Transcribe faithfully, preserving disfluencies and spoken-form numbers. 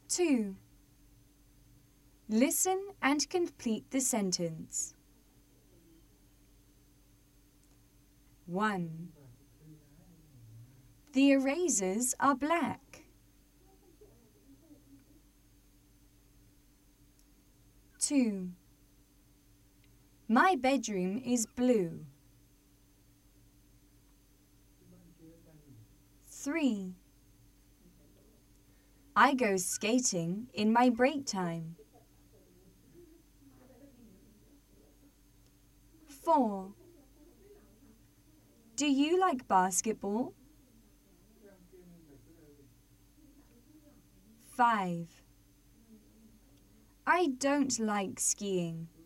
two. Listen and complete the sentence. one. The erasers are black. two. My bedroom is blue. three. I go skating in my break time. four. Do you like basketball? five. I don't like skiing.